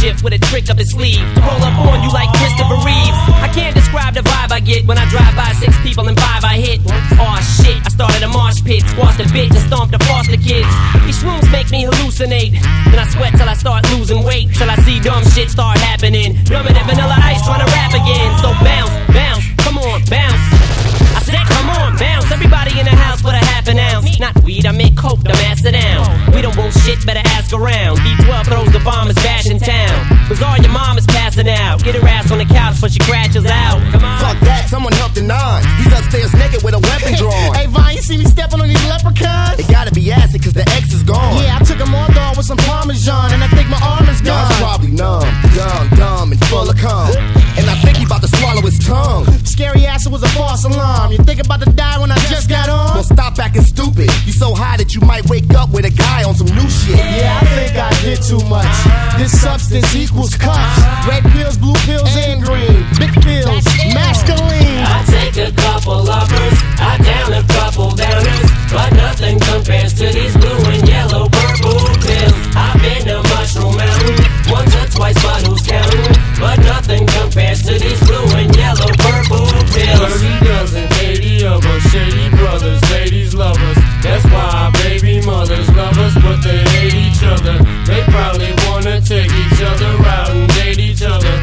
shift with a trick up his sleeve to roll up on you like Christopher Reeves. I can't describe the vibe I get when I drive by 6 people and 5 I hit. Aw shit, I started a marsh pit, squashed a bitch and stomped the foster kids. These shrooms make me hallucinate, then I sweat till I start losing weight, till I see dumb shit start happening. Dumber than Vanilla Ice trying to rap again. So bounce, bounce, come on, bounce. I said come on, bounce. Everybody in the house with a half an ounce. Not weed, I make coke to master down. We don't want shit, better ask around. D12 throws the bomb, is bashing town. Bizarre, your mom is passing out. Get her ass on the couch before she crashes out. Come on. Fuck that, someone help the 9. He's upstairs naked with a weapon drawn. Hey Vine, you see me stepping on these leprechauns? It gotta be acid cause the X is gone. Yeah, I took him on dog with some Parmesan, and I think my arm is gone. God's probably numb, dumb, and full of cum. And I think he about to swallow his tongue. Scary ass, it was a false alarm. You think about to die when I just got on? Well, stop acting stupid. You so high that you might wake up with a guy on some new shit. Yeah, I think I did too much. This substance equals cuffs. Red pills, blue pills, and green. Big pills, masculine. I take a couple uppers, I down a couple downers, but nothing compares to these blue and yellow purple pills. I've been to Mushroom Mountain once or twice, but who's counting? But nothing compares to these blue and yellow purple pills. 30 dozen, 80 of us, shady brothers, ladies love us. That's why our baby mothers love us, but they hate each other. They probably wanna take each other out and date each other.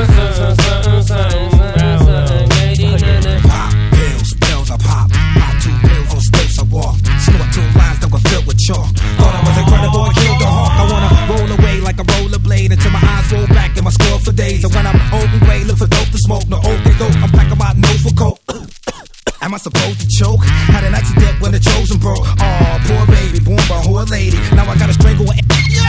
Pop pills, I pop 2 pills on stilts, I walk. Snort 2 lines that were filled with chalk. Thought I was incredible, I killed the hawk. I wanna roll away like a rollerblade until my eyes roll back and my skull for days. And when I'm open way, look for dope to smoke. No okay dope, I'm packing my nose for coke. Am I supposed to choke? Had an accident when the chosen broke. Aw, poor baby, born by a whore lady. Now I gotta strangle her.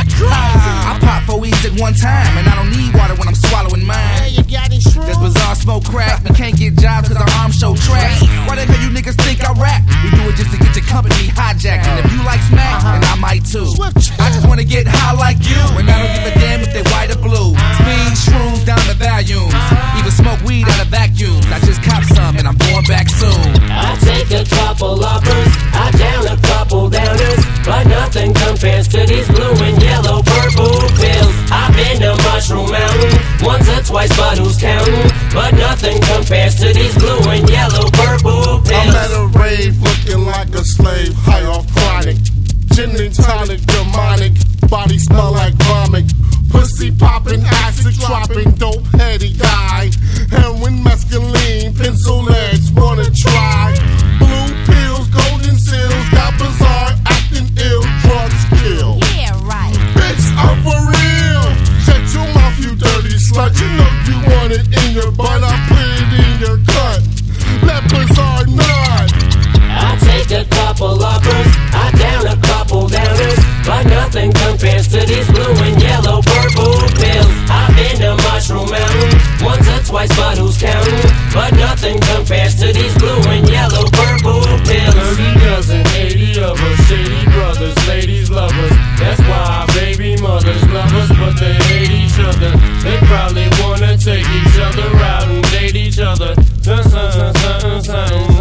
I pop 4 E's at one time, and I don't need water when I'm swallowing mine. Hey, you got these shrooms? This bizarre smoke crack. We can't get jobs cause our arms show trash. Why the hell you niggas think I rap? We do it just to get your company hijacked. And if you like smack, then I might too. I just wanna get high like you, and I don't give a damn if they white or blue. Speed, shrooms, down to volumes. Even smoke weed out of vacuums. I just cop some and I'm going back soon. I take a couple uppers, I down a couple downers, but nothing compares to these blue and yellow purple pills. I've been to Mushroom Mountain once or twice, but who's counting? But nothing compares to these blue and yellow purple pills. I'm at a rave looking like a slave, high off chronic. Gin and tonic, demonic, body smell like vomit. Pussy popping, acid dropping, dope heady guy. Heroin, mescaline, pencil legs, wanna try. Blue pills, golden seals, got bizarre, acting ill, drugs kill. Yeah, right. Bitch, I'm for real. Shut your mouth, you dirty slut. You know you want it in your butt, I put it in your cut. Let bizarre nut. I take a couple uppers, I down a couple downers, but nothing compares to these blue and yellow purple pills. I've been to Mushroom Mountain once or twice, but who's counting? But nothing compares to these blue and yellow purple pills. 30 dozen, 80 of us, shady brothers, ladies love us. That's why our baby mothers love us, but they hate each other. They probably wanna take each other out and date each other.